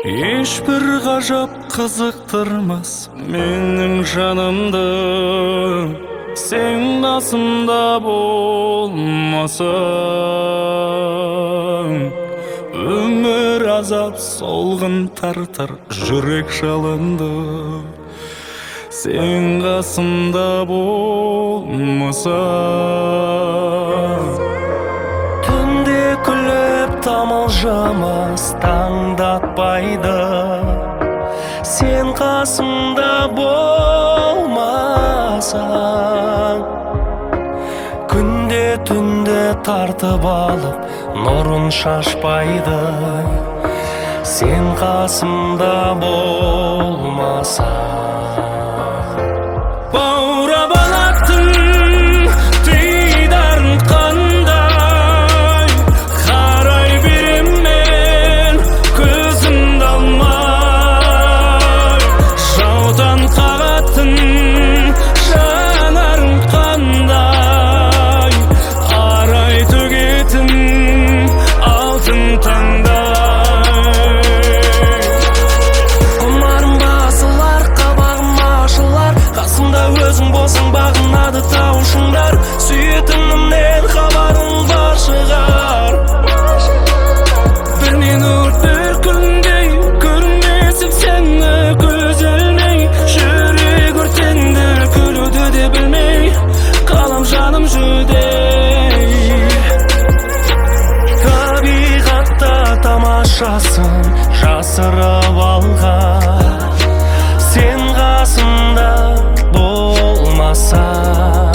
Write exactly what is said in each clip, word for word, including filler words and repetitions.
Ешбір ғажап қызықтырмас менің жанымды, сен қасымда болмасаң. Өмір азап солғын тартар жүрек жалынды, сен қасымда болмасаң. Түнде күліп тамылжымас таңдатпайды, сен қасымда болмасаң. Күнде түнде тартып алып нұрын шашпайды, сен қасымда болмасаң. Баурап алатын дидарын қандай, қарай берем мен көзімді алмай. Жаудан қағатын жанарың қандай, арай төгетін алтын таңдай. Құмарым басылар, қабағым ашылар, қасымда өзің болсаң бағынады таушыңдар. Сүйетінімнен хабарың бар шығар. Бірінен өрттер күндей көрінбесіп сені көз ілмей, жүрек өртенді күлуді де білмей, қалам жаным жүдей. Табиғатта тамашасын жасырып алған, сен қасымда болмасаң.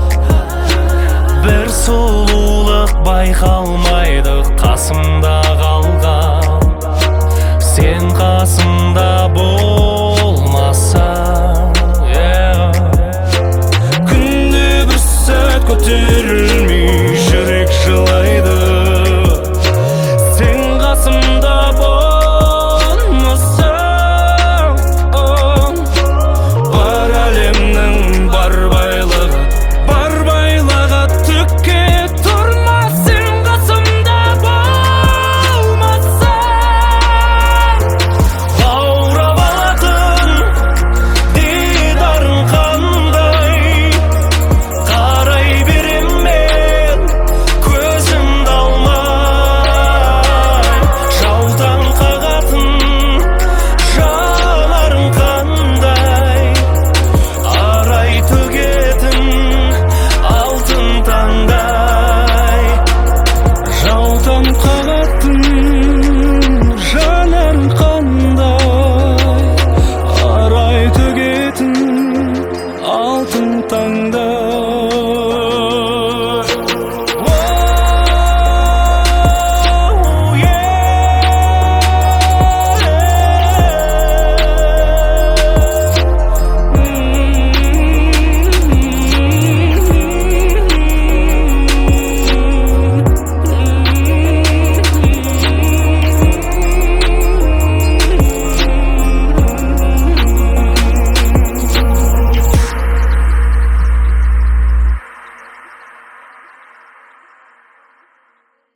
Бір сұлулық байқалмайды қасымда қал